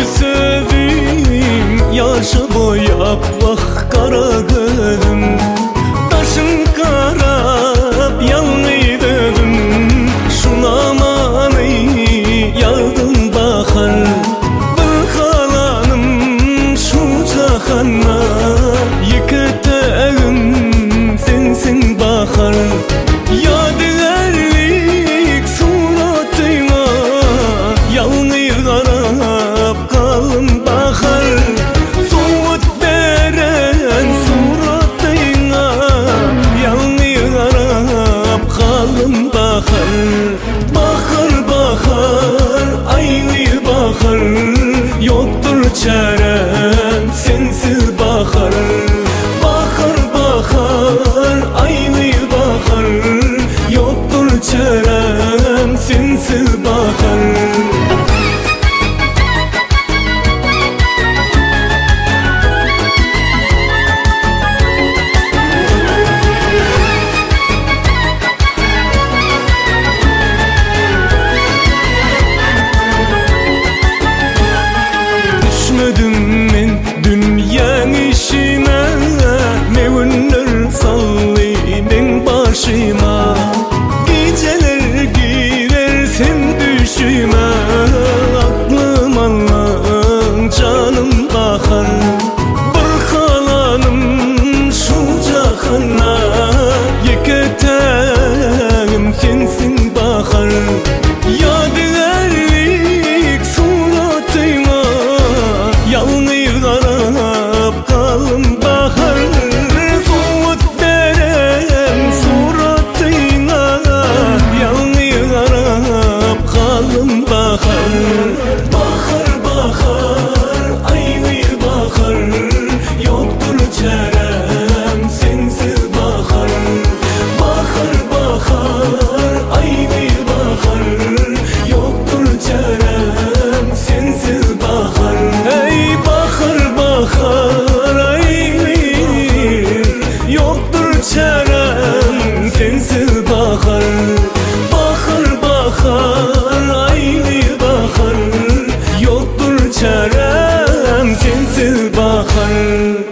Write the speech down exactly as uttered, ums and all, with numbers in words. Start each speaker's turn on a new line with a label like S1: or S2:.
S1: sevim yaşa boyap vah kara gözüm. Taşın karab yalnız dedim, şuna manı yardım bakar. Bir halanım şu cahana, yıkıtağım sensin bakar. Yadigarlik suratına yalnız karab kalın bakar. Soğut veren suratına yalnız karab kalın bakar. Bakar bakar aynı bakar, yoktur çarem sensiz bakar. Bakar bakar aynı bakar, yoktur çarem sensiz bakar. Düşmedim men dünyanın işine, ne ünler sallayın başıma. Geceler girer sen düşüme, aklım anlam canım bakar. Bir halanım şu cahana, yıkıtağım sensin bakar. Yadigarlik suratıma yalnız karab kalın bakar. Soğut veren suratına yalnız karab kalın bakar. Bakar bakar aynı bakar, yoktur çarem sensiz bakar. Bakar bakar aynı bakar, yoktur çarem sensiz bakar. Ey bakar bakar aynı, yoktur çarem sensiz bakar. Bakar bakar aynı bakar, yoktur çarem sensiz bakar.